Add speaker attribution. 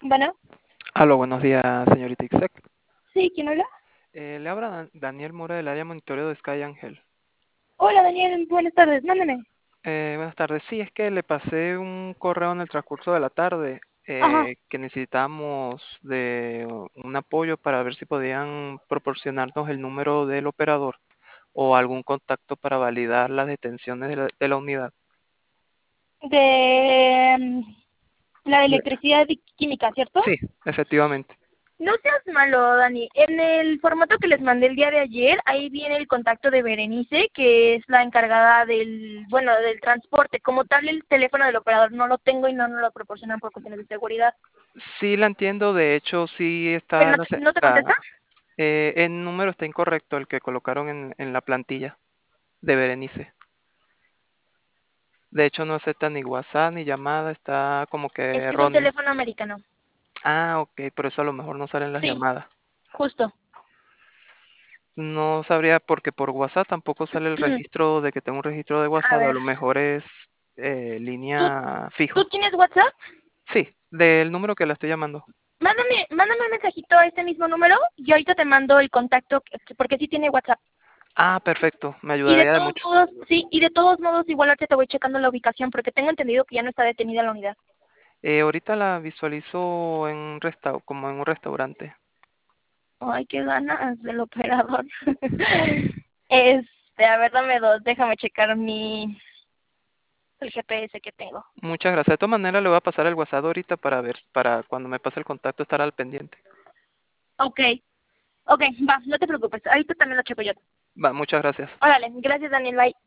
Speaker 1: Bueno,
Speaker 2: Aló, buenos días, señorita Ixek.
Speaker 1: sí, ¿quién habla?
Speaker 2: Le habla Daniel Mora del área monitoreo de Sky Angel.
Speaker 1: Hola Daniel, buenas tardes, mándame.
Speaker 2: Buenas tardes. Sí, es que le pasé un correo en el transcurso de la tarde
Speaker 1: Ajá,
Speaker 2: que necesitamos de un apoyo para ver si podían proporcionarnos el número del operador o algún contacto para validar las detenciones de la unidad.
Speaker 1: de la de
Speaker 2: Le-
Speaker 1: electricidad y química, ¿cierto?
Speaker 2: Sí, efectivamente.
Speaker 1: No seas malo, Dani. En el formato que les mandé el día de ayer, ahí viene el contacto de Berenice, que es la encargada del transporte. Como tal, el teléfono del operador no lo tengo y no nos lo proporcionan por cuestiones de seguridad.
Speaker 2: Sí, la entiendo. De hecho, sí
Speaker 1: ¿Pero
Speaker 2: está
Speaker 1: no te contesta?
Speaker 2: el número está incorrecto, el que colocaron en la plantilla de Berenice. De hecho, no acepta ni WhatsApp ni llamada, está como que
Speaker 1: Es que es un
Speaker 2: erróneo.
Speaker 1: teléfono americano.
Speaker 2: Ah, ok, por eso a lo mejor no salen las
Speaker 1: Sí,
Speaker 2: llamadas.
Speaker 1: justo.
Speaker 2: No sabría porque por WhatsApp tampoco sale el registro de que tengo un registro de
Speaker 1: A
Speaker 2: WhatsApp, a
Speaker 1: ver,
Speaker 2: lo mejor es
Speaker 1: ¿tú,
Speaker 2: línea
Speaker 1: ¿tú
Speaker 2: fijo.
Speaker 1: tienes WhatsApp?
Speaker 2: Sí, del número que la estoy llamando.
Speaker 1: Mándame un mensajito a este mismo número y ahorita te mando el contacto, porque sí tiene WhatsApp.
Speaker 2: Ah, perfecto, me
Speaker 1: Y de
Speaker 2: ayudaría de
Speaker 1: todos
Speaker 2: mucho.
Speaker 1: modos, sí, y de todos modos igual ahorita te voy checando la ubicación porque tengo entendido que ya no está detenida la unidad.
Speaker 2: Ahorita la visualizo en un como en un restaurante.
Speaker 1: Ay, qué ganas del operador. A ver, dame dos, déjame checar el GPS que tengo.
Speaker 2: Muchas gracias. De todas maneras, le voy a pasar el WhatsApp ahorita para ver, para cuando me pase el contacto estar al pendiente.
Speaker 1: Ok, ok, va, no te preocupes, ahorita también lo checo yo.
Speaker 2: Va, muchas gracias.
Speaker 1: Órale, gracias Daniel, bye.